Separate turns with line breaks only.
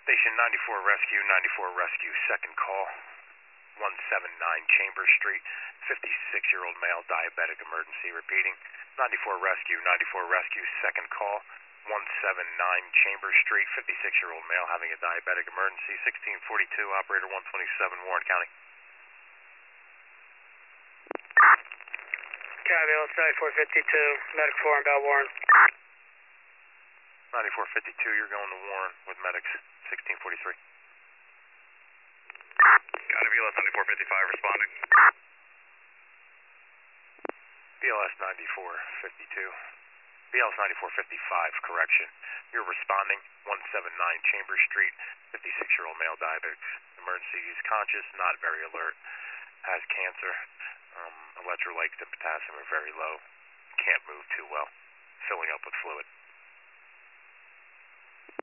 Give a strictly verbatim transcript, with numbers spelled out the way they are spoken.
Station ninety-four Rescue, ninety-four Rescue, second call, one seventy-nine Chambers Street, fifty-six-year-old male, diabetic emergency. Repeating, ninety-four Rescue, ninety-four Rescue, second call, one seventy-nine Chambers Street, fifty-six-year-old male having a diabetic emergency, sixteen forty-two, operator one twenty-seven, Warren County.
Copy, it's ninety-four fifty-two, medic four inbound Warren.
ninety-four fifty-two, you're going to Warren with medics, sixteen forty-three.
Got a B L S ninety-four fifty-five responding.
B L S ninety-four fifty-two. B L S ninety-four fifty-five, correction. You're responding, one seventy-nine Chambers Street, fifty-six-year-old male diabetic emergency. He's conscious, not very alert, has cancer. Um, electrolytes and potassium are very low. Can't move too well. Filling up with fluid.